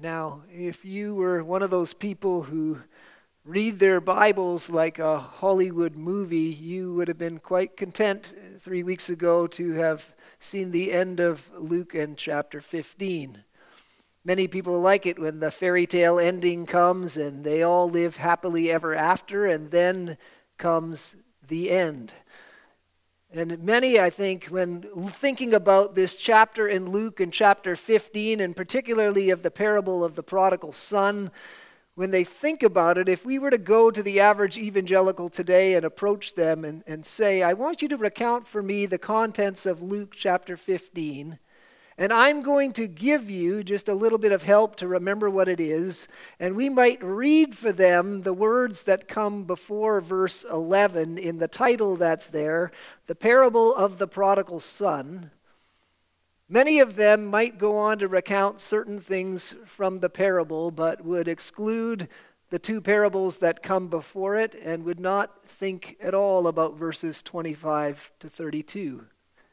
Now, if you were one of those people who read their Bibles like a Hollywood movie, you would have been quite content 3 weeks ago to have seen the end of Luke and chapter 15. Many people like it when the fairy tale ending comes and they all live happily ever after, and then comes the end. And many, I think, when thinking about this chapter in Luke and chapter 15, and particularly of the parable of the prodigal son, when they think about it, if we were to go to the average evangelical today and approach them and say, I want you to recount for me the contents of Luke chapter 15, and I'm going to give you just a little bit of help to remember what it is, and we might read for them the words that come before verse 11 in the title that's there, the parable of the prodigal son. Many of them might go on to recount certain things from the parable, but would exclude the two parables that come before it and would not think at all about verses 25 to 32.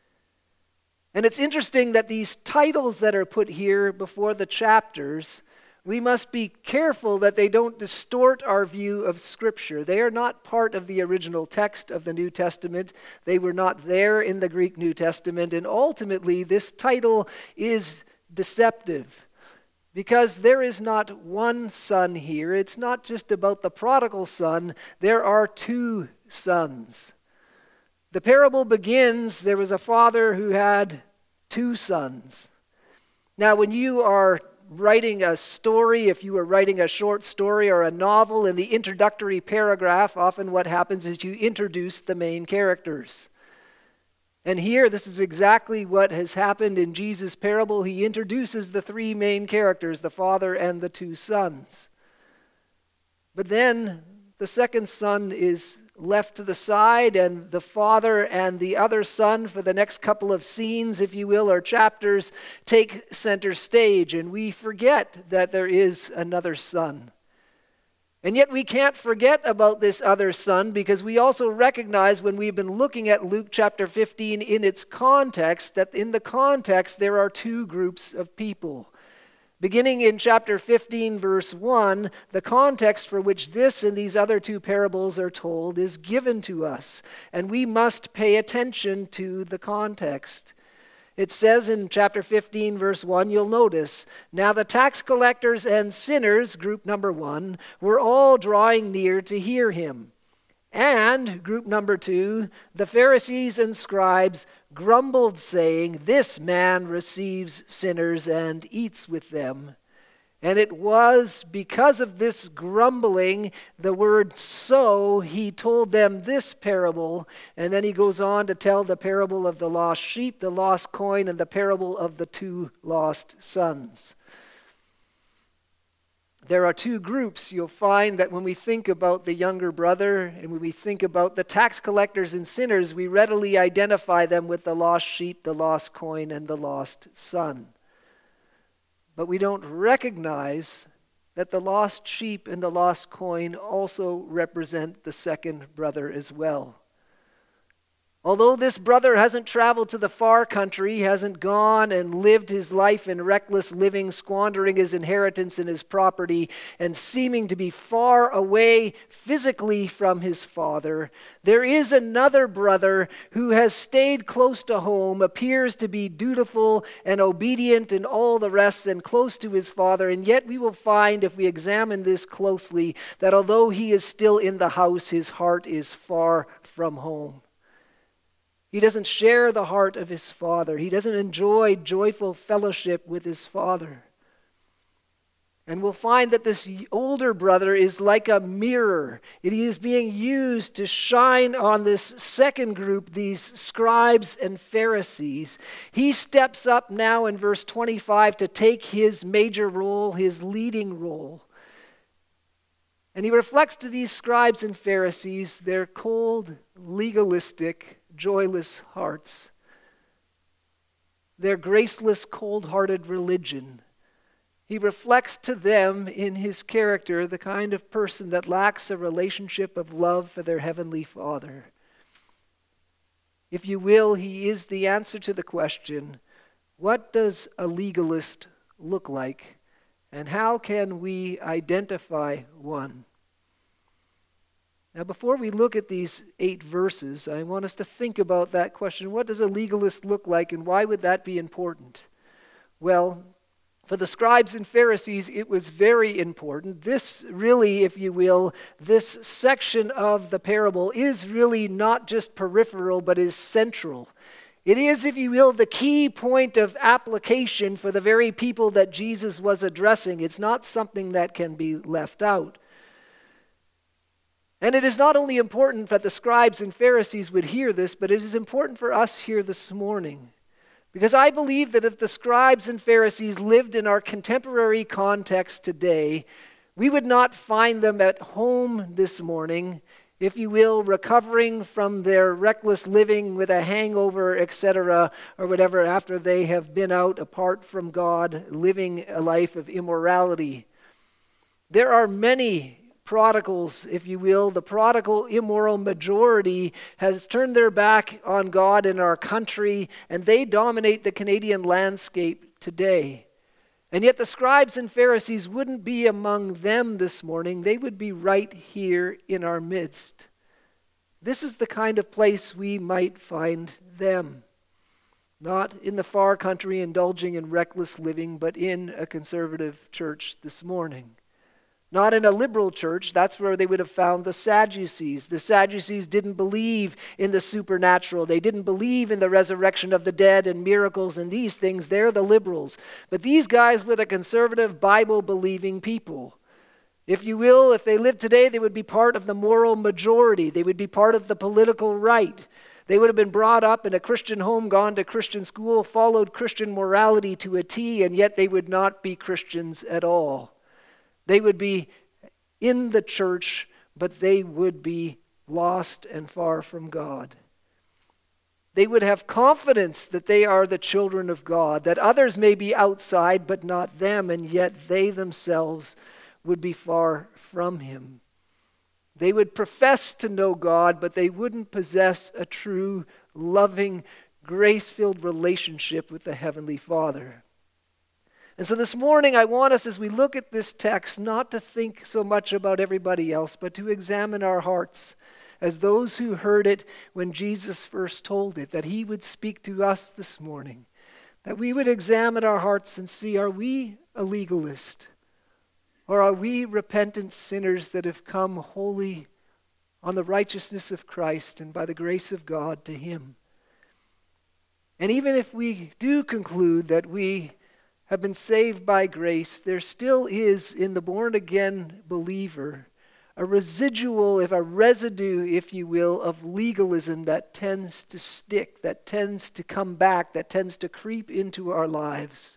And it's interesting that these titles that are put here before the chapters, we must be careful that they don't distort our view of Scripture. They are not part of the original text of the New Testament. They were not there in the Greek New Testament. And ultimately, this title is deceptive because there is not one son here. It's not just about the prodigal son. There are two sons. The parable begins, there was a father who had two sons. Now, when you are writing a story, if you are writing a short story or a novel, in the introductory paragraph, often what happens is you introduce the main characters. And here, this is exactly what has happened in Jesus' parable. He introduces the three main characters, the father and the two sons. But then the second son is left to the side, and the father and the other son, for the next couple of scenes, if you will, or chapters, take center stage, and we forget that there is another son. And yet we can't forget about this other son, because we also recognize when we've been looking at Luke chapter 15 in its context, that in the context there are two groups of people. Beginning in chapter 15, verse 1, the context for which this and these other two parables are told is given to us, and we must pay attention to the context. It says in chapter 15, verse 1, you'll notice, now the tax collectors and sinners, group number 1, were all drawing near to hear him. And, group number 2, the Pharisees and scribes grumbled, saying, this man receives sinners and eats with them. And it was because of this grumbling, the word so, he told them this parable. And then he goes on to tell the parable of the lost sheep, the lost coin, and the parable of the two lost sons. There are two groups. You'll find that when we think about the younger brother and when we think about the tax collectors and sinners, we readily identify them with the lost sheep, the lost coin, and the lost son. But we don't recognize that the lost sheep and the lost coin also represent the second brother as well. Although this brother hasn't traveled to the far country, hasn't gone and lived his life in reckless living, squandering his inheritance and his property, and seeming to be far away physically from his father, there is another brother who has stayed close to home, appears to be dutiful and obedient and all the rest, and close to his father. And yet we will find, if we examine this closely, that although he is still in the house, his heart is far from home. He doesn't share the heart of his father. He doesn't enjoy joyful fellowship with his father. And we'll find that this older brother is like a mirror. It is being used to shine on this second group, these scribes and Pharisees. He steps up now in verse 25 to take his major role, his leading role. And he reflects to these scribes and Pharisees their cold, legalistic, joyless hearts, their graceless, cold-hearted religion. He reflects to them in his character the kind of person that lacks a relationship of love for their heavenly Father. If you will, he is the answer to the question, what does a legalist look like? And how can we identify one? Now, before we look at these 8 verses, I want us to think about that question. What does a legalist look like, and why would that be important? Well, for the scribes and Pharisees, it was very important. This really, if you will, this section of the parable is really not just peripheral, but is central. It is, if you will, the key point of application for the very people that Jesus was addressing. It's not something that can be left out. And it is not only important that the scribes and Pharisees would hear this, but it is important for us here this morning. Because I believe that if the scribes and Pharisees lived in our contemporary context today, we would not find them at home this morning, if you will, recovering from their reckless living with a hangover, etc., or whatever, after they have been out apart from God, living a life of immorality. There are many prodigals, if you will. The prodigal, immoral majority has turned their back on God in our country, and they dominate the Canadian landscape today. And yet the scribes and Pharisees wouldn't be among them this morning. They would be right here in our midst. This is the kind of place we might find them. Not in the far country indulging in reckless living, but in a conservative church this morning. Not in a liberal church. That's where they would have found the Sadducees. The Sadducees didn't believe in the supernatural. They didn't believe in the resurrection of the dead and miracles and these things. They're the liberals. But these guys were the conservative, Bible-believing people. If you will, if they lived today, they would be part of the moral majority. They would be part of the political right. They would have been brought up in a Christian home, gone to Christian school, followed Christian morality to a T, and yet they would not be Christians at all. They would be in the church, but they would be lost and far from God. They would have confidence that they are the children of God, that others may be outside, but not them, and yet they themselves would be far from Him. They would profess to know God, but they wouldn't possess a true, loving, grace-filled relationship with the Heavenly Father. And so this morning I want us, as we look at this text, not to think so much about everybody else, but to examine our hearts as those who heard it when Jesus first told it, that He would speak to us this morning, that we would examine our hearts and see, are we a legalist? Or are we repentant sinners that have come wholly on the righteousness of Christ and by the grace of God to Him? And even if we do conclude that we have been saved by grace, there still is in the born-again believer a residual, a residue, if you will, of legalism that tends to stick, that tends to come back, that tends to creep into our lives.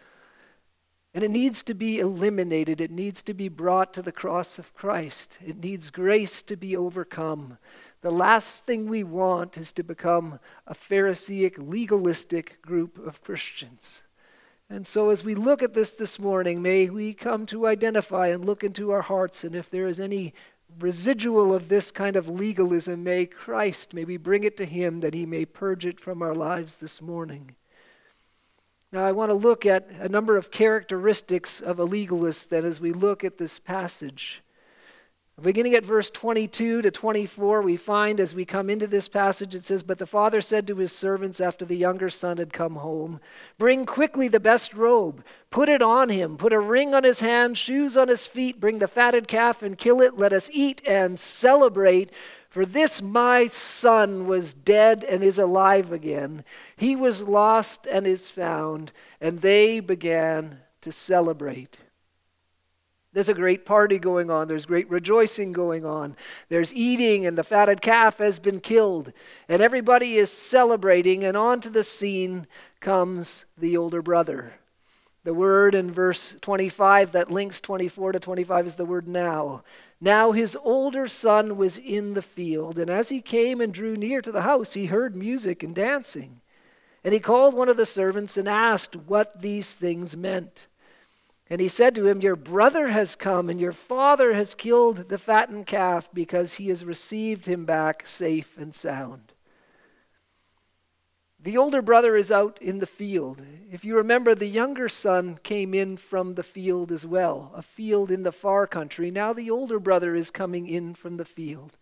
And it needs to be eliminated. It needs to be brought to the cross of Christ. It needs grace to be overcome. The last thing we want is to become a Pharisaic, legalistic group of Christians. And so as we look at this morning, may we come to identify and look into our hearts, and if there is any residual of this kind of legalism, may we bring it to Him that He may purge it from our lives this morning. Now I want to look at a number of characteristics of a legalist then as we look at this passage. Beginning at verse 22 to 24, we find as we come into this passage, it says, "But the father said to his servants after the younger son had come home, 'Bring quickly the best robe, put it on him, put a ring on his hand, shoes on his feet, bring the fatted calf and kill it. Let us eat and celebrate. For this my son was dead and is alive again. He was lost and is found.' And they began to celebrate." There's a great party going on. There's great rejoicing going on. There's eating, and the fatted calf has been killed. And everybody is celebrating, and onto the scene comes the older brother. The word in verse 25 that links 24 to 25 is the word now. Now his older son was in the field, and as he came and drew near to the house, he heard music and dancing. And he called one of the servants and asked what these things meant. And he said to him, "Your brother has come, and your father has killed the fattened calf because he has received him back safe and sound." The older brother is out in the field. If you remember, the younger son came in from the field as well, a field in the far country. Now the older brother is coming in from the field.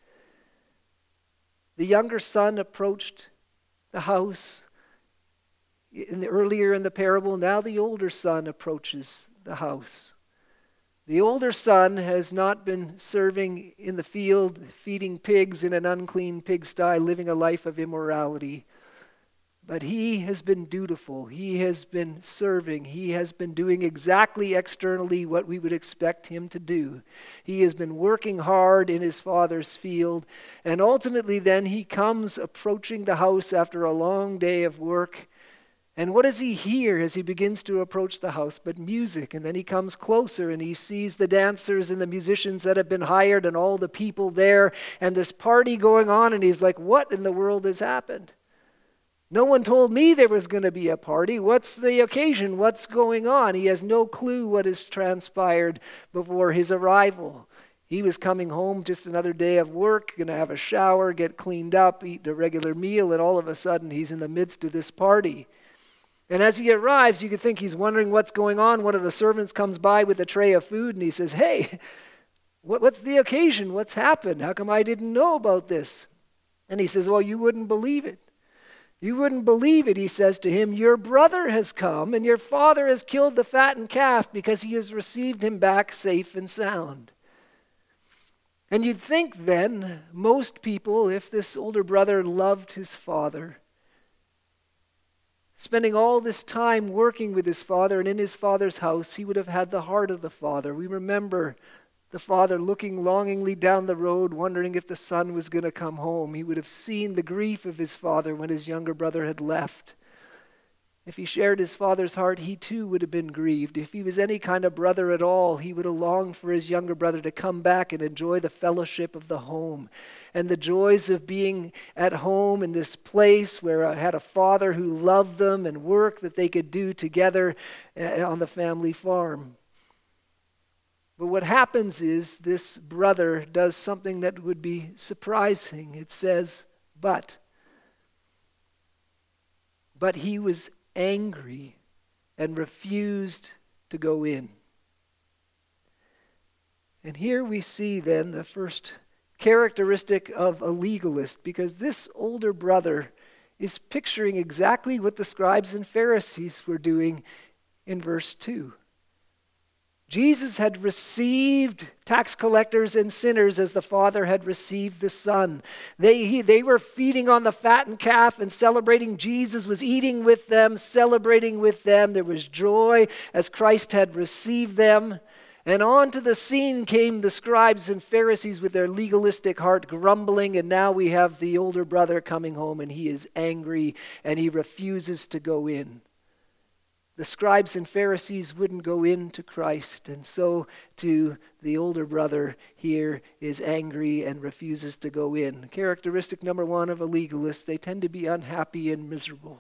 The younger son approached the house earlier in the parable. Now the older son approaches the house. The older son has not been serving in the field, feeding pigs in an unclean pigsty, living a life of immorality. But he has been dutiful. He has been serving. He has been doing exactly externally what we would expect him to do. He has been working hard in his father's field. And ultimately then he comes approaching the house after a long day of work. And what does he hear as he begins to approach the house but music? And then he comes closer and he sees the dancers and the musicians that have been hired and all the people there and this party going on. And he's like, what in the world has happened? No one told me there was going to be a party. What's the occasion? What's going on? He has no clue what has transpired before his arrival. He was coming home, just another day of work, going to have a shower, get cleaned up, eat a regular meal, and all of a sudden he's in the midst of this party. And as he arrives, you could think he's wondering what's going on. One of the servants comes by with a tray of food and he says, hey, what's the occasion? What's happened? How come I didn't know about this? And he says, well, you wouldn't believe it. You wouldn't believe it, he says to him. Your brother has come and your father has killed the fattened calf because he has received him back safe and sound. And you'd think then, most people, if this older brother loved his father, spending all this time working with his father and in his father's house, he would have had the heart of the father. We remember the father looking longingly down the road, wondering if the son was going to come home. He would have seen the grief of his father when his younger brother had left. If he shared his father's heart, he too would have been grieved. If he was any kind of brother at all, he would have longed for his younger brother to come back and enjoy the fellowship of the home and the joys of being at home in this place where I had a father who loved them and work that they could do together on the family farm. But what happens is this brother does something that would be surprising. It says, but he was angry and refused to go in. And here we see then the first characteristic of a legalist, because this older brother is picturing exactly what the scribes and Pharisees were doing in verse 2. Jesus had received tax collectors and sinners as the Father had received the Son. They were feeding on the fattened calf and celebrating. Jesus was eating with them, celebrating with them. There was joy as Christ had received them. And onto the scene came the scribes and Pharisees with their legalistic heart grumbling. And now we have the older brother coming home and he is angry and he refuses to go in. The scribes and Pharisees wouldn't go into Christ, and so too the older brother here is angry and refuses to go in. Characteristic number one of a legalist, they tend to be unhappy and miserable.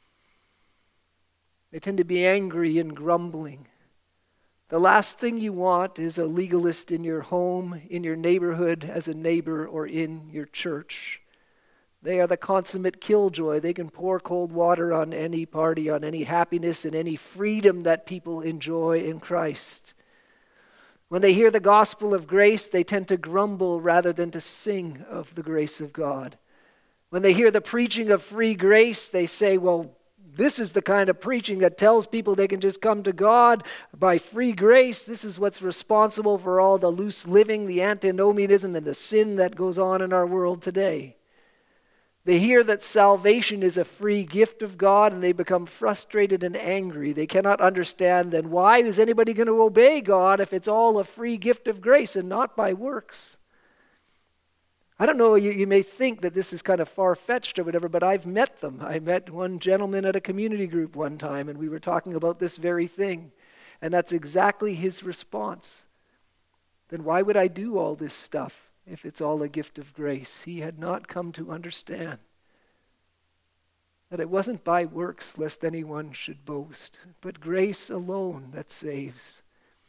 They tend to be angry and grumbling. The last thing you want is a legalist in your home, in your neighborhood, as a neighbor, or in your church. They are the consummate killjoy. They can pour cold water on any party, on any happiness and any freedom that people enjoy in Christ. When they hear the gospel of grace, they tend to grumble rather than to sing of the grace of God. When they hear the preaching of free grace, they say, well, this is the kind of preaching that tells people they can just come to God by free grace. This is what's responsible for all the loose living, the antinomianism, and the sin that goes on in our world today. They hear that salvation is a free gift of God and they become frustrated and angry. They cannot understand then why is anybody going to obey God if it's all a free gift of grace and not by works? I don't know, you may think that this is kind of far-fetched or whatever, but I've met them. I met one gentleman at a community group one time and we were talking about this very thing. And that's exactly his response. Then why would I do all this stuff if it's all a gift of grace? He had not come to understand that it wasn't by works lest anyone should boast, but grace alone that saves.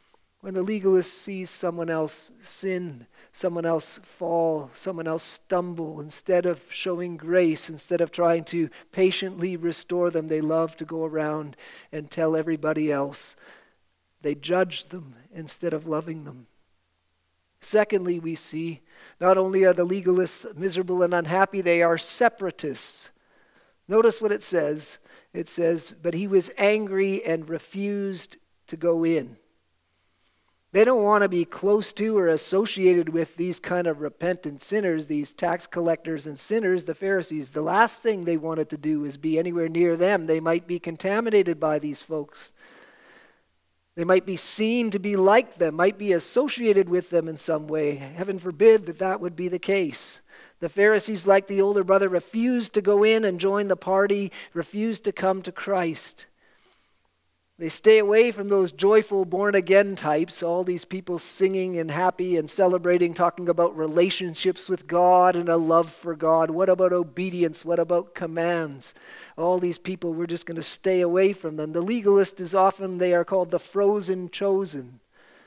When the legalist sees someone else sin, someone else fall, someone else stumble, instead of showing grace, instead of trying to patiently restore them, they love to go around and tell everybody else. They judge them instead of loving them. Secondly, we see not only are the legalists miserable and unhappy, they are separatists. Notice what it says. It says, but he was angry and refused to go in. They don't want to be close to or associated with these kind of repentant sinners, these tax collectors and sinners, the Pharisees. The last thing they wanted to do is be anywhere near them. They might be contaminated by these folks. They might be seen to be like them, might be associated with them in some way. Heaven forbid that that would be the case. The Pharisees, like the older brother, refused to go in and join the party, refused to come to Christ. They stay away from those joyful born-again types, all these people singing and happy and celebrating, talking about relationships with God and a love for God. What about obedience? What about commands? All these people, we're just going to stay away from them. The legalist is often, they are called the frozen chosen.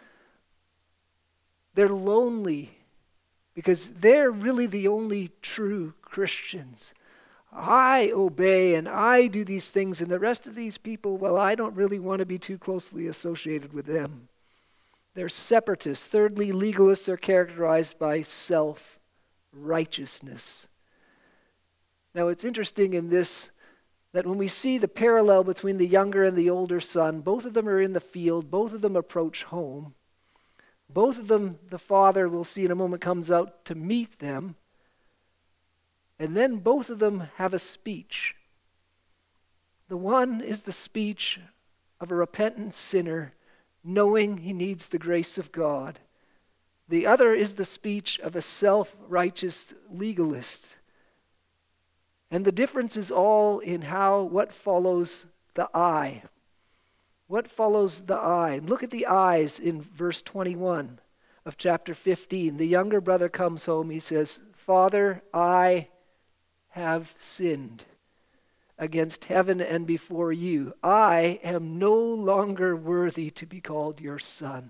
They're lonely because they're really the only true Christians. I obey and I do these things, and the rest of these people, well, I don't really want to be too closely associated with them. They're separatists. Thirdly, legalists are characterized by self-righteousness. Now, it's interesting in this that when we see the parallel between the younger and the older son, both of them are in the field, both of them approach home. Both of them, the father, we'll see in a moment, comes out to meet them. And then both of them have a speech. The one is the speech of a repentant sinner knowing he needs the grace of God. The other is the speech of a self-righteous legalist. And the difference is all in what follows the I. What follows the I? Look at the I's in verse 21 of chapter 15. The younger brother comes home. He says, Father, I have sinned against heaven and before you. I am no longer worthy to be called your son.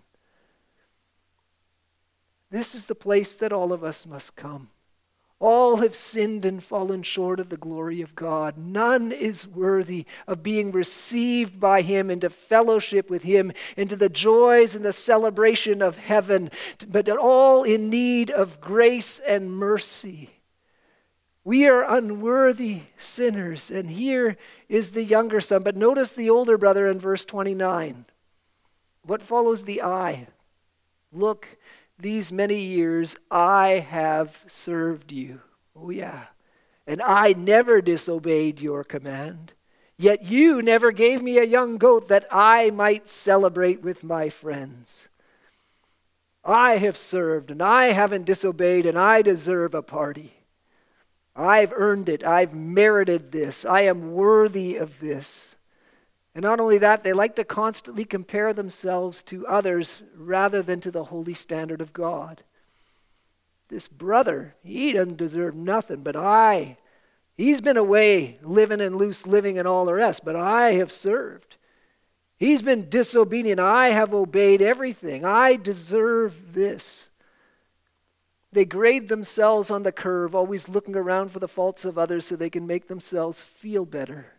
This is the place that all of us must come. All have sinned and fallen short of the glory of God. None is worthy of being received by him into fellowship with him, into the joys and the celebration of heaven, but all in need of grace and mercy. We are unworthy sinners, and here is the younger son. But notice the older brother in verse 29. What follows the I? Look, these many years I have served you. Oh yeah. And I never disobeyed your command. Yet you never gave me a young goat that I might celebrate with my friends. I have served, and I haven't disobeyed, and I deserve a party. I've earned it. I've merited this. I am worthy of this. And not only that, they like to constantly compare themselves to others rather than to the holy standard of God. This brother, he doesn't deserve nothing, but he's been away living and loose living and all the rest, but I have served. He's been disobedient. I have obeyed everything. I deserve this. They grade themselves on the curve, always looking around for the faults of others so they can make themselves feel better.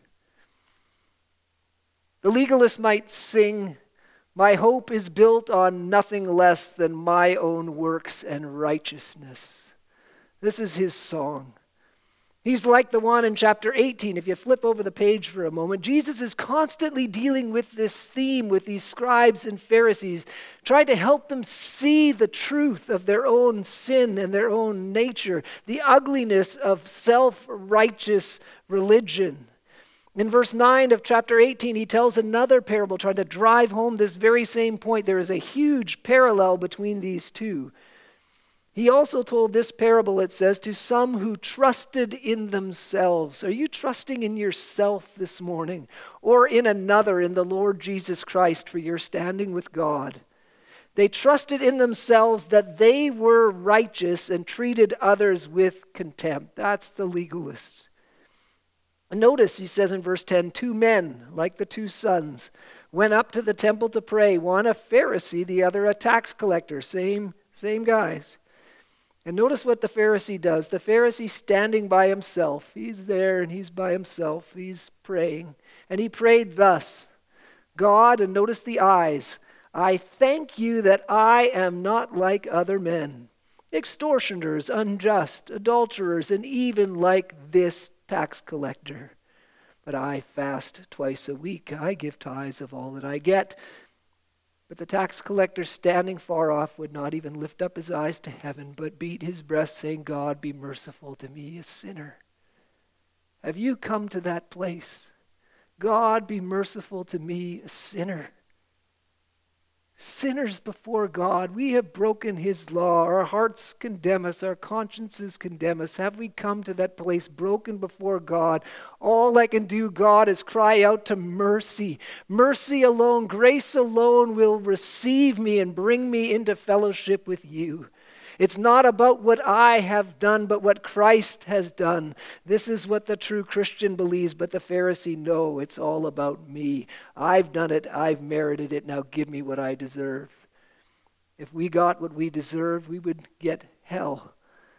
The legalist might sing, my hope is built on nothing less than my own works and righteousness. This is his song. He's like the one in chapter 18. If you flip over the page for a moment, Jesus is constantly dealing with this theme with these scribes and Pharisees, trying to help them see the truth of their own sin and their own nature, the ugliness of self-righteous religion. In verse 9 of chapter 18, he tells another parable trying to drive home this very same point. There is a huge parallel between these two. He also told this parable, it says, to some who trusted in themselves. Are you trusting in yourself this morning or in another, in the Lord Jesus Christ, for your standing with God? They trusted in themselves that they were righteous and treated others with contempt. That's the legalist. And notice, he says in verse 10, 2 men, like the 2 sons, went up to the temple to pray. One a Pharisee, the other a tax collector. Same guys. And notice what the Pharisee does. The Pharisee standing by himself. He's there and he's by himself. He's praying. And he prayed thus, God, and notice the eyes, I thank you that I am not like other men, extortioners, unjust, adulterers, and even like this tax collector. But I fast twice a week. I give tithes of all that I get. But the tax collector, standing far off, would not even lift up his eyes to heaven, but beat his breast, saying, God, be merciful to me, a sinner. Have you come to that place? God, be merciful to me, a sinner. Sinners before God, we have broken his law. Our hearts condemn us. Our consciences condemn us. Have we come to that place broken before God? All I can do, God, is cry out to mercy. Mercy alone, grace alone will receive me and bring me into fellowship with you. It's not about what I have done, but what Christ has done. This is what the true Christian believes, but the Pharisee, no, it's all about me. I've done it, I've merited it, now give me what I deserve. If we got what we deserved, we would get hell.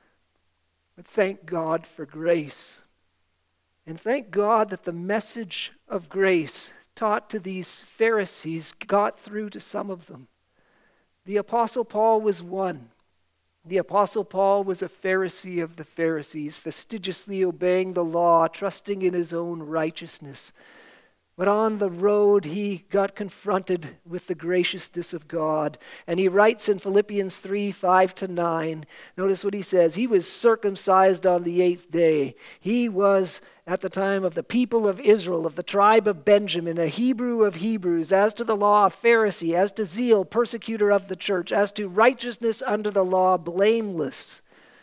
But thank God for grace. And thank God that the message of grace taught to these Pharisees got through to some of them. The Apostle Paul was one. The Apostle Paul was a Pharisee of the Pharisees, fastidiously obeying the law, trusting in his own righteousness. But on the road, he got confronted with the graciousness of God. And he writes in Philippians 3:5-9, notice what he says. He was circumcised on the 8th day. He was, at the time, of the people of Israel, of the tribe of Benjamin, a Hebrew of Hebrews, as to the law, a Pharisee, as to zeal, persecutor of the church, as to righteousness under the law, blameless.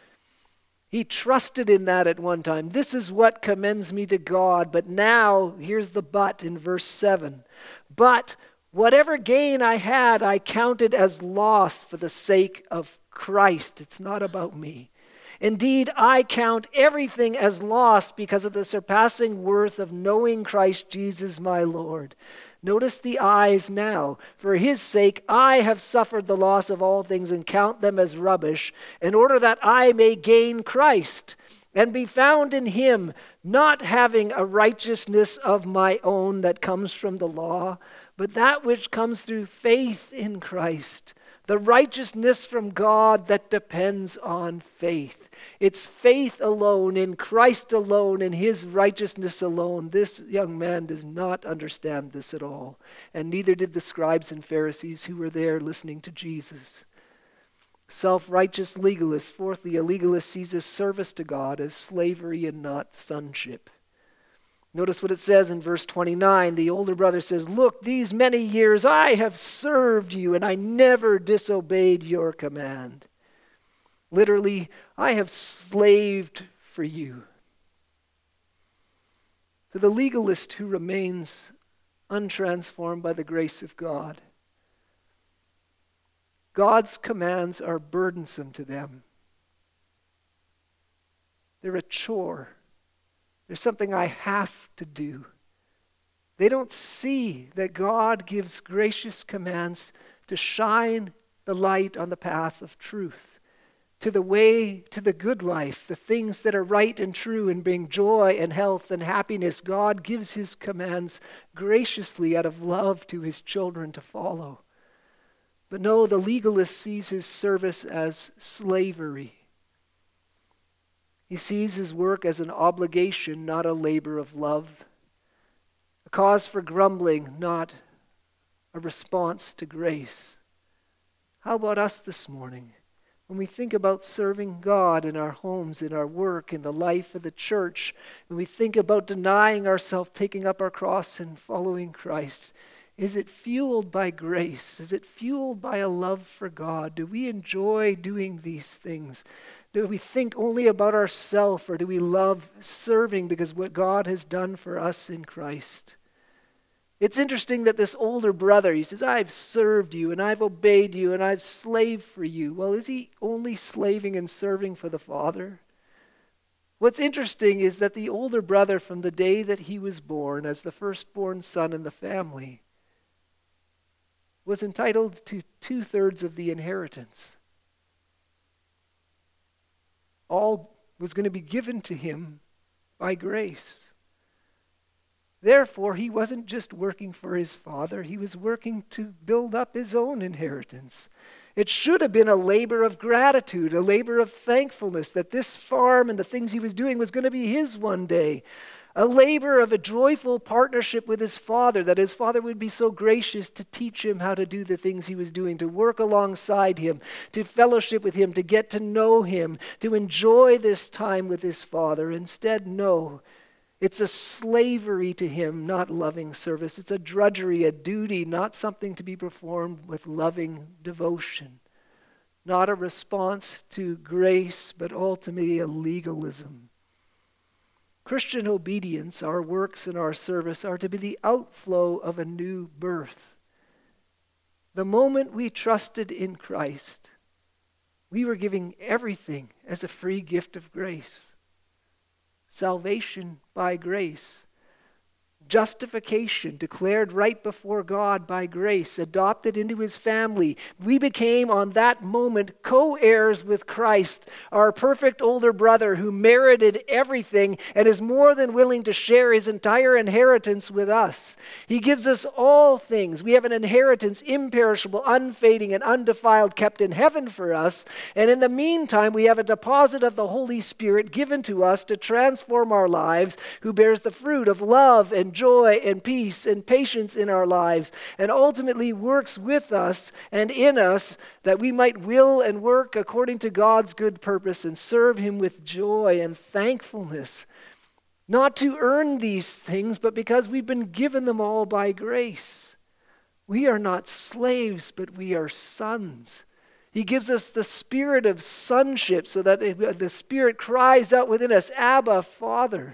He trusted in that at one time. This is what commends me to God. But now, here's the but in verse 7. But whatever gain I had, I counted as loss for the sake of Christ. It's not about me. Indeed, I count everything as loss because of the surpassing worth of knowing Christ Jesus my Lord. Notice the eyes now. For his sake, I have suffered the loss of all things and count them as rubbish, in order that I may gain Christ and be found in him, not having a righteousness of my own that comes from the law, but that which comes through faith in Christ, the righteousness from God that depends on faith. It's faith alone, in Christ alone, in his righteousness alone. This young man does not understand this at all. And neither did the scribes and Pharisees who were there listening to Jesus. Self-righteous legalists. Fourthly, a legalist sees his service to God as slavery and not sonship. Notice what it says in verse 29. The older brother says, look, these many years I have served you, and I never disobeyed your command. Literally, I have slaved for you. To the legalist who remains untransformed by the grace of God, God's commands are burdensome to them. They're a chore. They're something I have to do. They don't see that God gives gracious commands to shine the light on the path of truth, to the way, to the good life, the things that are right and true and bring joy and health and happiness. God gives his commands graciously out of love to his children to follow. But no, the legalist sees his service as slavery. He sees his work as an obligation, not a labor of love. A cause for grumbling, not a response to grace. How about us this morning? When we think about serving God in our homes, in our work, in the life of the church, when we think about denying ourselves, taking up our cross and following Christ, is it fueled by grace? Is it fueled by a love for God? Do we enjoy doing these things? Do we think only about ourselves, or do we love serving because what God has done for us in Christ? It's interesting that this older brother, he says, I've served you and I've obeyed you and I've slaved for you. Well, is he only slaving and serving for the Father? What's interesting is that the older brother, from the day that he was born as the firstborn son in the family, was entitled to 2/3 of the inheritance. All was going to be given to him by grace. Therefore, he wasn't just working for his father, he was working to build up his own inheritance. It should have been a labor of gratitude, a labor of thankfulness that this farm and the things he was doing was going to be his one day. A labor of a joyful partnership with his father, that his father would be so gracious to teach him how to do the things he was doing, to work alongside him, to fellowship with him, to get to know him, to enjoy this time with his father. Instead, no. It's a slavery to him, not loving service. It's a drudgery, a duty, not something to be performed with loving devotion. Not a response to grace, but ultimately a legalism. Christian obedience, our works and our service, are to be the outflow of a new birth. The moment we trusted in Christ, we were giving everything as a free gift of grace. Salvation by grace. Justification, declared right before God by grace, adopted into his family. We became on that moment co-heirs with Christ, our perfect older brother who merited everything and is more than willing to share his entire inheritance with us. He gives us all things. We have an inheritance, imperishable, unfading, and undefiled, kept in heaven for us. And in the meantime, we have a deposit of the Holy Spirit given to us to transform our lives, who bears the fruit of love and joy and peace and patience in our lives, and ultimately works with us and in us that we might will and work according to God's good purpose and serve him with joy and thankfulness. Not to earn these things, but because we've been given them all by grace. We are not slaves, but we are sons. He gives us the spirit of sonship so that the Spirit cries out within us, Abba, Father.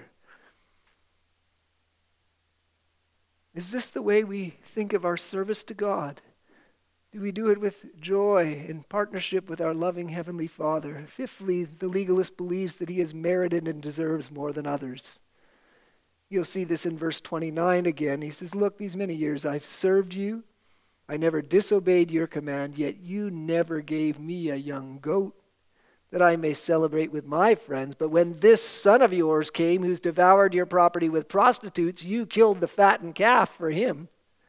Is this the way we think of our service to God? Do we do it with joy in partnership with our loving Heavenly Father? Fifthly, the legalist believes that he has merited and deserves more than others. You'll see this in verse 29 again. He says, look, these many years I've served you. I never disobeyed your command, yet you never gave me a young goat that I may celebrate with my friends. But when this son of yours came, who's devoured your property with prostitutes, you killed the fattened calf for him.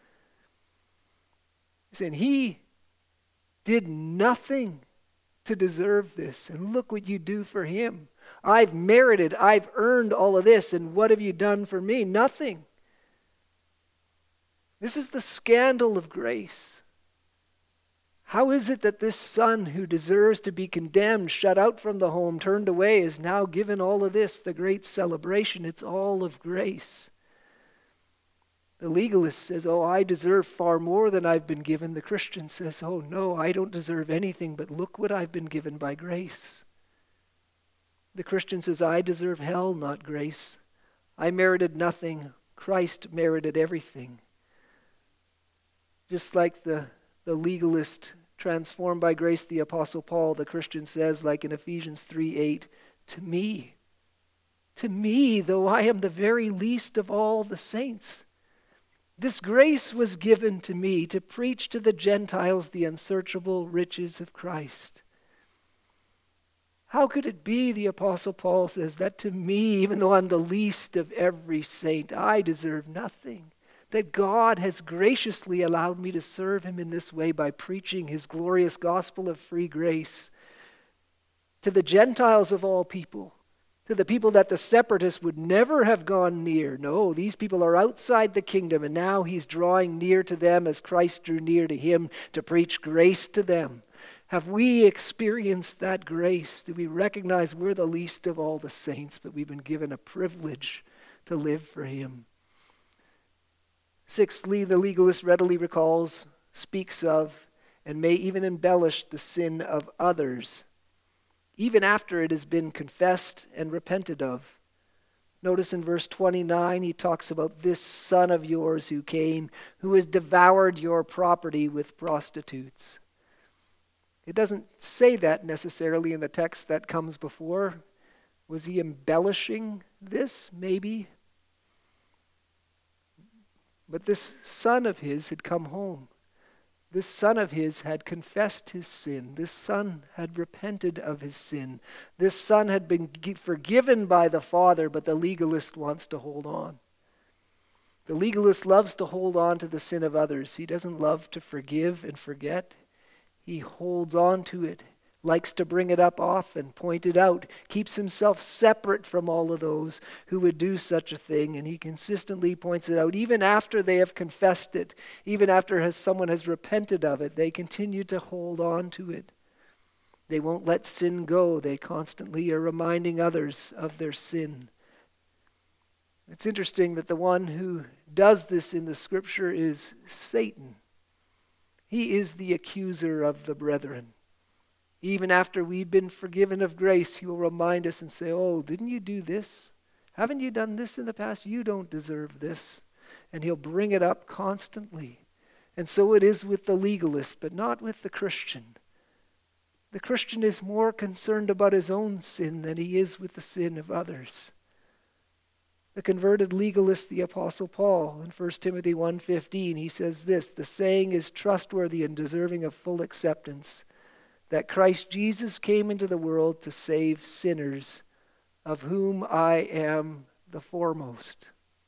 And he did nothing to deserve this. And look what you do for him. I've merited, I've earned all of this. And what have you done for me? Nothing. This is the scandal of grace. How is it that this son who deserves to be condemned, shut out from the home, turned away, is now given all of this, the great celebration? It's all of grace. The legalist says, oh, I deserve far more than I've been given. The Christian says, oh, no, I don't deserve anything, but look what I've been given by grace. The Christian says, I deserve hell, not grace. I merited nothing. Christ merited everything. Just like the legalist transformed by grace, the Apostle Paul, the Christian says, like in Ephesians 3:8, to me, though I am the very least of all the saints, this grace was given to me to preach to the Gentiles the unsearchable riches of Christ. How could it be, the Apostle Paul says, that to me, even though I'm the least of every saint, I deserve nothing? That God has graciously allowed me to serve him in this way by preaching his glorious gospel of free grace to the Gentiles of all people, to the people that the separatists would never have gone near. No, these people are outside the kingdom, and now he's drawing near to them as Christ drew near to him to preach grace to them. Have we experienced that grace? Do we recognize we're the least of all the saints, but we've been given a privilege to live for him? Sixthly, the legalist readily recalls, speaks of, and may even embellish the sin of others, even after it has been confessed and repented of. Notice in verse 29, he talks about this son of yours who came, who has devoured your property with prostitutes. It doesn't say that necessarily in the text that comes before. Was he embellishing this? Maybe. But this son of his had come home. This son of his had confessed his sin. This son had repented of his sin. This son had been forgiven by the Father, but the legalist wants to hold on. The legalist loves to hold on to the sin of others. He doesn't love to forgive and forget. He holds on to it, likes to bring it up often, point it out, keeps himself separate from all of those who would do such a thing, and he consistently points it out. Even after they have confessed it, even after someone has repented of it, they continue to hold on to it. They won't let sin go. They constantly are reminding others of their sin. It's interesting that the one who does this in the Scripture is Satan. He is the accuser of the brethren. Even after we've been forgiven of grace, he will remind us and say, oh, didn't you do this? Haven't you done this in the past? You don't deserve this. And he'll bring it up constantly. And so it is with the legalist, but not with the Christian. The Christian is more concerned about his own sin than he is with the sin of others. The converted legalist, the Apostle Paul, in 1 Timothy 1:15, he says this, the saying is trustworthy and deserving of full acceptance, that Christ Jesus came into the world to save sinners, of whom I am the foremost.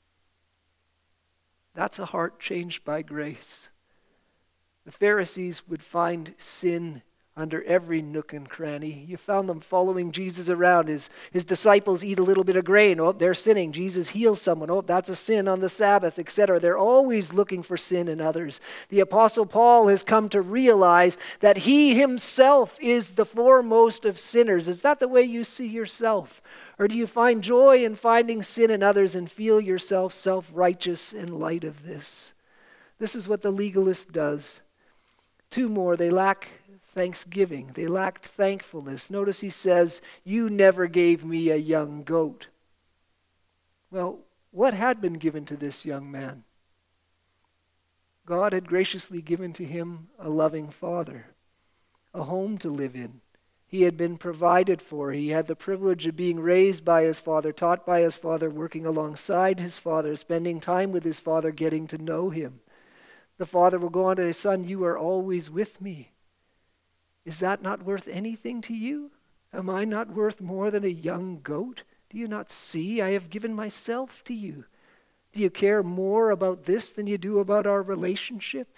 That's a heart changed by grace. The Pharisees would find sin under every nook and cranny. You found them following Jesus around. His disciples eat a little bit of grain. Oh, they're sinning. Jesus heals someone. Oh, that's a sin on the Sabbath, etc. They're always looking for sin in others. The Apostle Paul has come to realize that he himself is the foremost of sinners. Is that the way you see yourself? Or do you find joy in finding sin in others and feel yourself self-righteous in light of this? This is what the legalist does. Two more, they lack thanksgiving. They lacked thankfulness. Notice he says, you never gave me a young goat. Well, what had been given to this young man? God had graciously given to him a loving father, a home to live in. He had been provided for. He had the privilege of being raised by his father, taught by his father, working alongside his father, spending time with his father, getting to know him. The father will go on to his son, you are always with me. Is that not worth anything to you? Am I not worth more than a young goat? Do you not see I have given myself to you? Do you care more about this than you do about our relationship?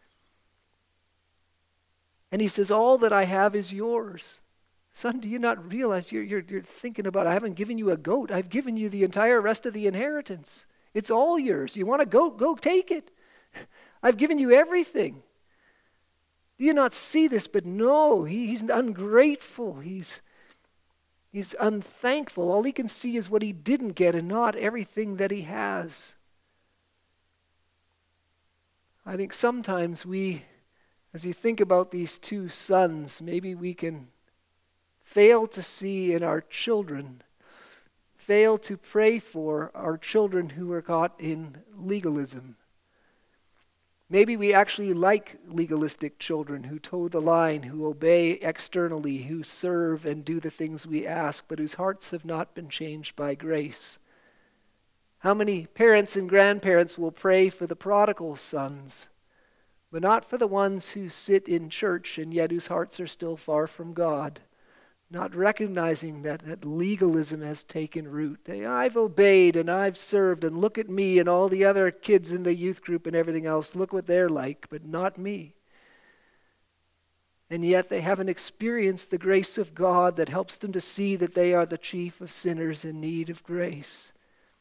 And he says, all that I have is yours. Son, do you not realize you're thinking about, I haven't given you a goat. I've given you the entire rest of the inheritance. It's all yours. You want a goat? Go take it. I've given you everything. Do you not see this? But no, he's ungrateful. He's unthankful. All he can see is what he didn't get and not everything that he has. I think sometimes as you think about these two sons, maybe we can fail to see in our children, fail to pray for our children who are caught in legalism. Maybe we actually like legalistic children who toe the line, who obey externally, who serve and do the things we ask, but whose hearts have not been changed by grace. How many parents and grandparents will pray for the prodigal sons, but not for the ones who sit in church and yet whose hearts are still far from God? Not recognizing that legalism has taken root. I've obeyed and I've served, and look at me and all the other kids in the youth group and everything else. Look what they're like, but not me. And yet they haven't experienced the grace of God that helps them to see that they are the chief of sinners in need of grace.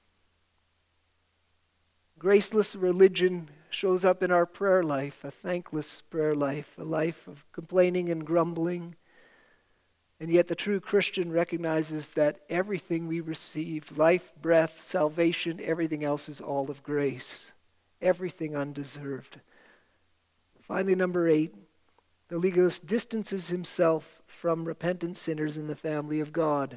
Graceless religion shows up in our prayer life, a thankless prayer life, a life of complaining and grumbling. And yet the true Christian recognizes that everything we receive, life, breath, salvation, everything else is all of grace. Everything undeserved. Finally, number 8, the legalist distances himself from repentant sinners in the family of God.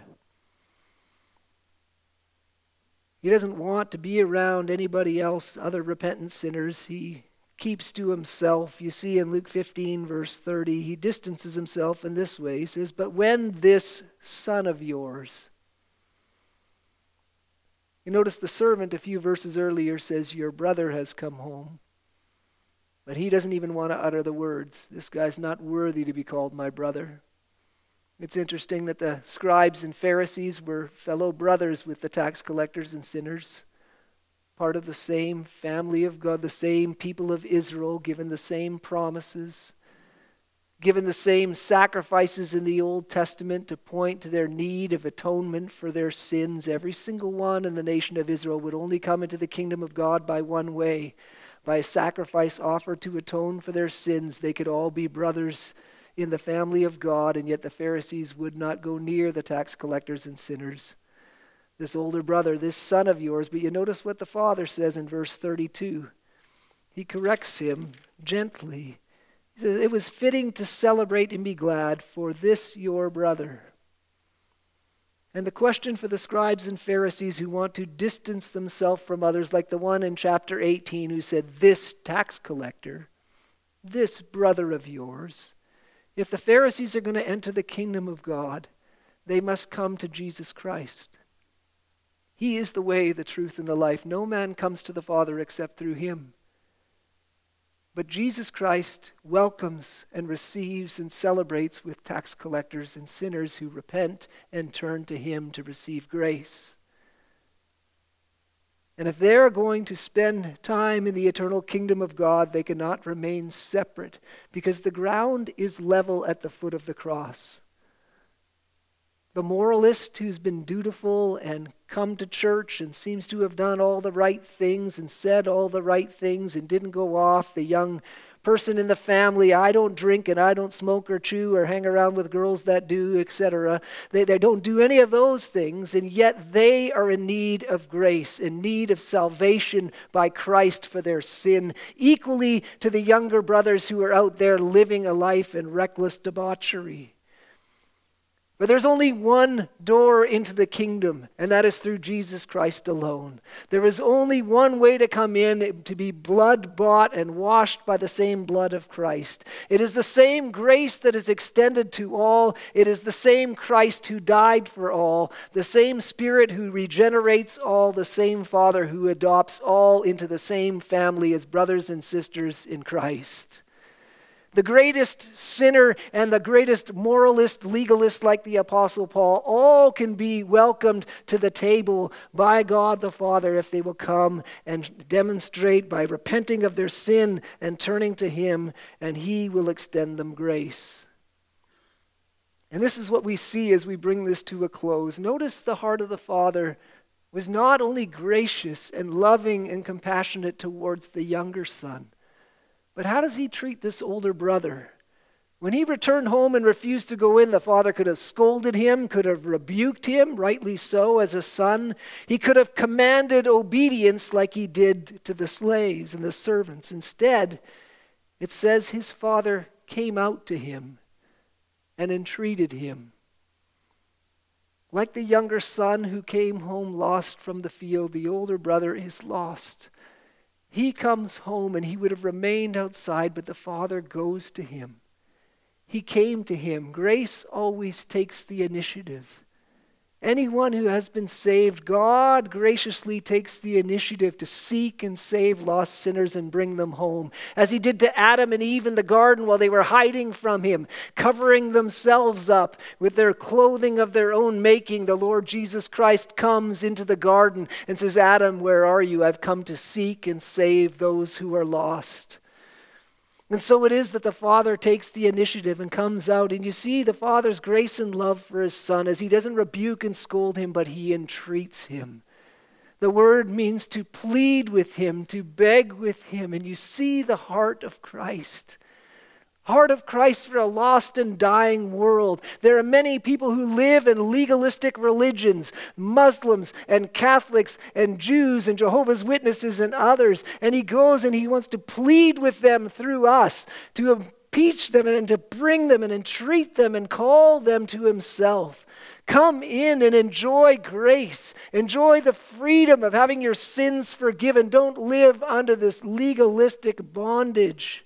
He doesn't want to be around anybody else, other repentant sinners. He keeps to himself. You see in Luke 15, verse 30, he distances himself in this way. He says, but when this son of yours. You notice the servant a few verses earlier says, your brother has come home. But he doesn't even want to utter the words. This guy's not worthy to be called my brother. It's interesting that the scribes and Pharisees were fellow brothers with the tax collectors and sinners, part of the same family of God, the same people of Israel, given the same promises, given the same sacrifices in the Old Testament to point to their need of atonement for their sins. Every single one in the nation of Israel would only come into the kingdom of God by one way, by a sacrifice offered to atone for their sins. They could all be brothers in the family of God, and yet the Pharisees would not go near the tax collectors and sinners. This older brother, this son of yours, but you notice what the father says in verse 32. He corrects him gently. He says, it was fitting to celebrate and be glad for this your brother. And the question for the scribes and Pharisees who want to distance themselves from others, like the one in chapter 18 who said, this tax collector, this brother of yours. If the Pharisees are going to enter the kingdom of God, they must come to Jesus Christ. He is the way, the truth, and the life. No man comes to the Father except through him. But Jesus Christ welcomes and receives and celebrates with tax collectors and sinners who repent and turn to him to receive grace. And if they're going to spend time in the eternal kingdom of God, they cannot remain separate, because the ground is level at the foot of the cross. The moralist who's been dutiful and come to church and seems to have done all the right things and said all the right things and didn't go off. The young person in the family, I don't drink and I don't smoke or chew or hang around with girls that do, etc. They don't do any of those things, and yet they are in need of grace, in need of salvation by Christ for their sin, equally to the younger brothers who are out there living a life in reckless debauchery. But there's only one door into the kingdom, and that is through Jesus Christ alone. There is only one way to come in, to be blood-bought and washed by the same blood of Christ. It is the same grace that is extended to all. It is the same Christ who died for all, the same Spirit who regenerates all, the same Father who adopts all into the same family as brothers and sisters in Christ. The greatest sinner and the greatest moralist, legalist like the Apostle Paul, all can be welcomed to the table by God the Father if they will come and demonstrate by repenting of their sin and turning to him, and he will extend them grace. And this is what we see as we bring this to a close. Notice the heart of the Father was not only gracious and loving and compassionate towards the younger son, but how does he treat this older brother? When he returned home and refused to go in, the father could have scolded him, could have rebuked him, rightly so, as a son. He could have commanded obedience like he did to the slaves and the servants. Instead, it says his father came out to him and entreated him. Like the younger son who came home lost from the field, the older brother is lost. He comes home and he would have remained outside, but the Father goes to him. He came to him. Grace always takes the initiative. Anyone who has been saved, God graciously takes the initiative to seek and save lost sinners and bring them home, as he did to Adam and Eve in the garden while they were hiding from him, covering themselves up with their clothing of their own making. The Lord Jesus Christ comes into the garden and says, Adam, where are you? I've come to seek and save those who are lost. And so it is that the Father takes the initiative and comes out. And you see the Father's grace and love for his Son as he doesn't rebuke and scold him, but he entreats him. The word means to plead with him, to beg with him. And you see the heart of Christ. Heart of Christ for a lost and dying world. There are many people who live in legalistic religions, Muslims and Catholics and Jews and Jehovah's Witnesses and others. And he goes and he wants to plead with them through us, to impeach them and to bring them and entreat them and call them to himself. Come in and enjoy grace. Enjoy the freedom of having your sins forgiven. Don't live under this legalistic bondage.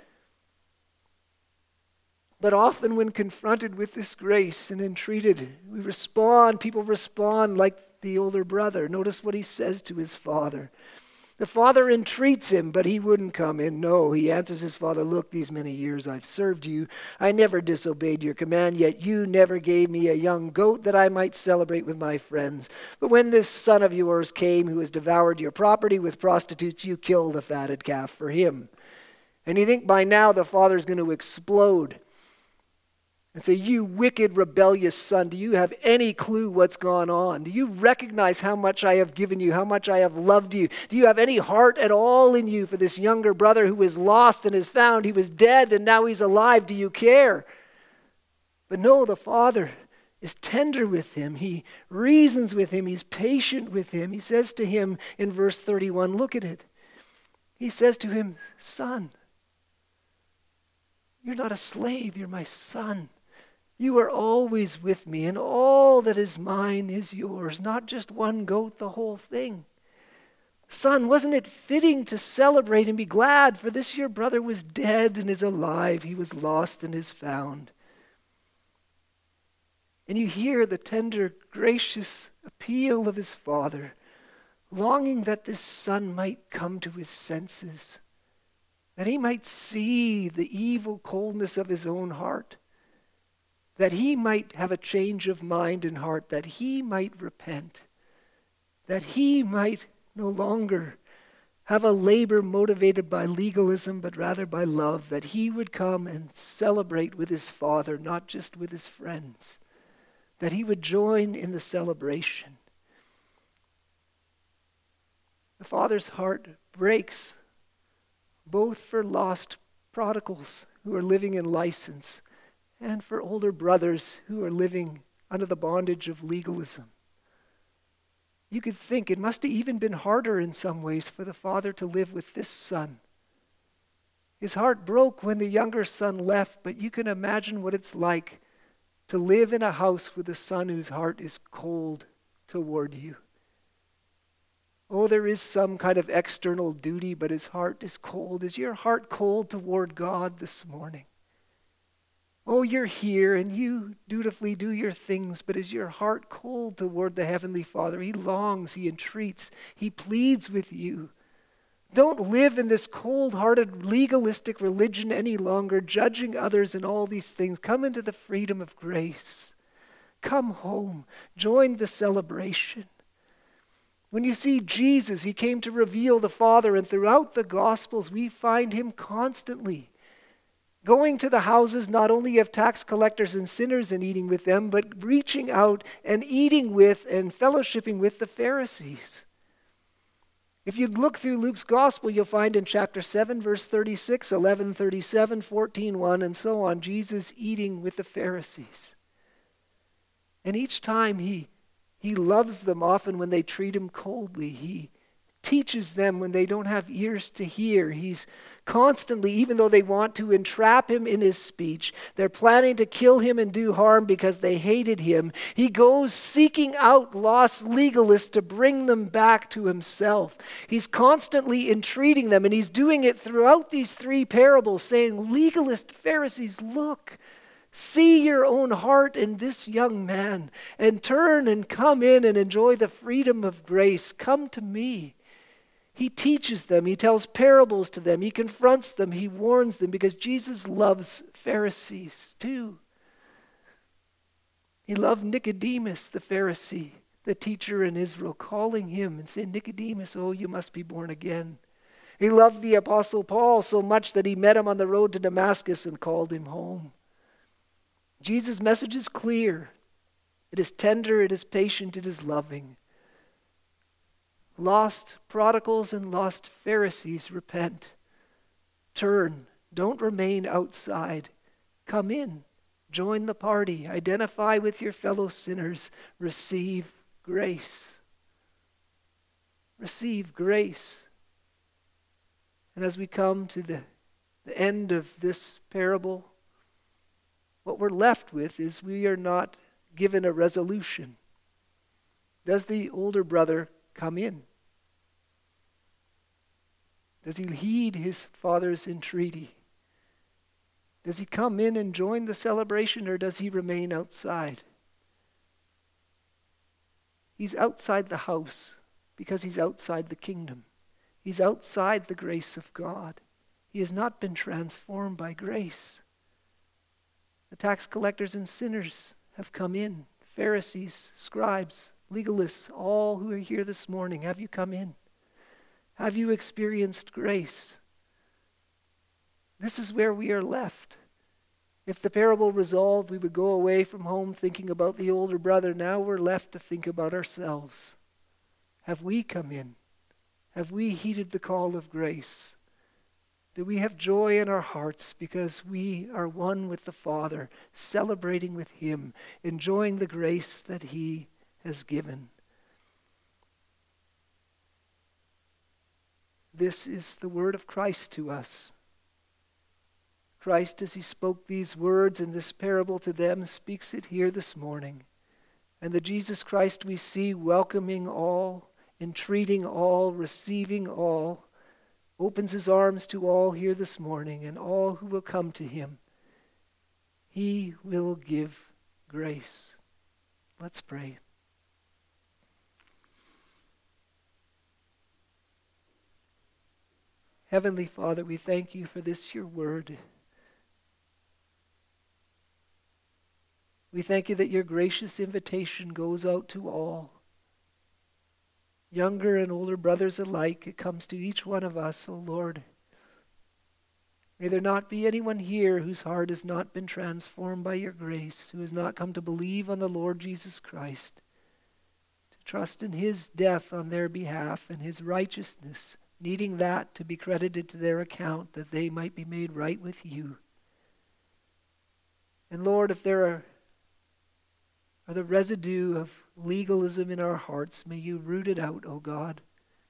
But often when confronted with this grace and entreated, people respond like the older brother. Notice what he says to his father. The father entreats him, but he wouldn't come in. No, he answers his father, look, these many years I've served you. I never disobeyed your command, yet you never gave me a young goat that I might celebrate with my friends. But when this son of yours came who has devoured your property with prostitutes, you killed a fatted calf for him. And you think by now the father's going to explode and say, you wicked, rebellious son, do you have any clue what's gone on? Do you recognize how much I have given you, how much I have loved you? Do you have any heart at all in you for this younger brother who is lost and is found? He was dead and now he's alive. Do you care? But no, the father is tender with him. He reasons with him. He's patient with him. He says to him in verse 31, look at it. He says to him, son, you're not a slave, you're my son. You are always with me, and all that is mine is yours. Not just one goat, the whole thing. Son, wasn't it fitting to celebrate and be glad? For this your brother was dead and is alive. He was lost and is found. And you hear the tender, gracious appeal of his father, longing that this son might come to his senses, that he might see the evil coldness of his own heart, that he might have a change of mind and heart, that he might repent, that he might no longer have a labor motivated by legalism, but rather by love, that he would come and celebrate with his father, not just with his friends, that he would join in the celebration. The father's heart breaks both for lost prodigals who are living in license and for older brothers who are living under the bondage of legalism. You could think it must have even been harder in some ways for the father to live with this son. His heart broke when the younger son left, but you can imagine what it's like to live in a house with a son whose heart is cold toward you. Oh, there is some kind of external duty, but his heart is cold. Is your heart cold toward God this morning? Oh, you're here and you dutifully do your things, but is your heart cold toward the Heavenly Father? He longs, he entreats, he pleads with you. Don't live in this cold-hearted, legalistic religion any longer, judging others and all these things. Come into the freedom of grace. Come home. Join the celebration. When you see Jesus, he came to reveal the Father, and throughout the Gospels, we find him constantly going to the houses not only of tax collectors and sinners and eating with them, but reaching out and eating with and fellowshipping with the Pharisees. If you look through Luke's Gospel, you'll find in chapter 7, verse 36, 11:37, 14:1, and so on, Jesus eating with the Pharisees. And each time he loves them often when they treat him coldly. He teaches them when they don't have ears to hear. He's constantly, even though they want to entrap him in his speech, they're planning to kill him and do harm because they hated him. He goes seeking out lost legalists to bring them back to himself. He's constantly entreating them, and he's doing it throughout these three parables, saying, legalist Pharisees, look, see your own heart in this young man and turn and come in and enjoy the freedom of grace. Come to me. He teaches them. He tells parables to them. He confronts them. He warns them because Jesus loves Pharisees too. He loved Nicodemus, the Pharisee, the teacher in Israel, calling him and saying, Nicodemus, oh, you must be born again. He loved the Apostle Paul so much that he met him on the road to Damascus and called him home. Jesus' message is clear. It is tender, it is patient, it is loving. Lost prodigals and lost Pharisees, repent. Turn. Don't remain outside. Come in. Join the party. Identify with your fellow sinners. Receive grace. Receive grace. And as we come to the end of this parable, what we're left with is we are not given a resolution. Does the older brother come in? Does he heed his father's entreaty? Does he come in and join the celebration, or does he remain outside? He's outside the house because he's outside the kingdom. He's outside the grace of God. He has not been transformed by grace. The tax collectors and sinners have come in. Pharisees, scribes, legalists, all who are here this morning, have you come in? Have you experienced grace? This is where we are left. If the parable resolved, we would go away from home thinking about the older brother. Now we're left to think about ourselves. Have we come in? Have we heeded the call of grace? Do we have joy in our hearts because we are one with the Father, celebrating with Him, enjoying the grace that He has given? This is the word of Christ to us. Christ, as He spoke these words in this parable to them, speaks it here this morning. And the Jesus Christ we see welcoming all, entreating all, receiving all, opens His arms to all here this morning and all who will come to Him. He will give grace. Let's pray. Heavenly Father, we thank You for this, Your word. We thank You that Your gracious invitation goes out to all. Younger and older brothers alike, it comes to each one of us, O Lord. May there not be anyone here whose heart has not been transformed by Your grace, who has not come to believe on the Lord Jesus Christ, to trust in His death on their behalf and His righteousness, needing that to be credited to their account that they might be made right with You. And Lord, if there are the residue of legalism in our hearts, may You root it out, O God.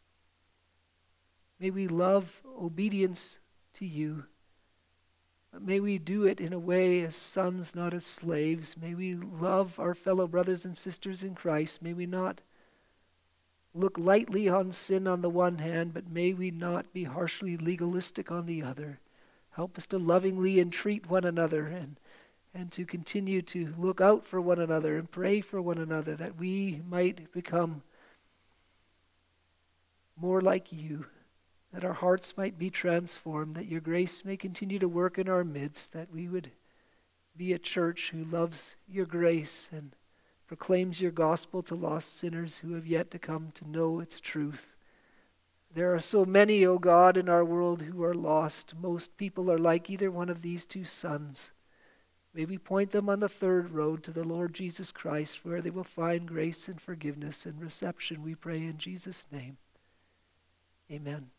May we love obedience to You, but may we do it in a way as sons, not as slaves. May we love our fellow brothers and sisters in Christ. May we not look lightly on sin on the one hand, but may we not be harshly legalistic on the other. Help us to lovingly entreat one another and to continue to look out for one another and pray for one another, that we might become more like You, that our hearts might be transformed, that Your grace may continue to work in our midst, that we would be a church who loves Your grace and proclaims Your gospel to lost sinners who have yet to come to know its truth. There are so many, O God, in our world who are lost. Most people are like either one of these two sons. May we point them on the third road to the Lord Jesus Christ, where they will find grace and forgiveness and reception, we pray in Jesus' name. Amen.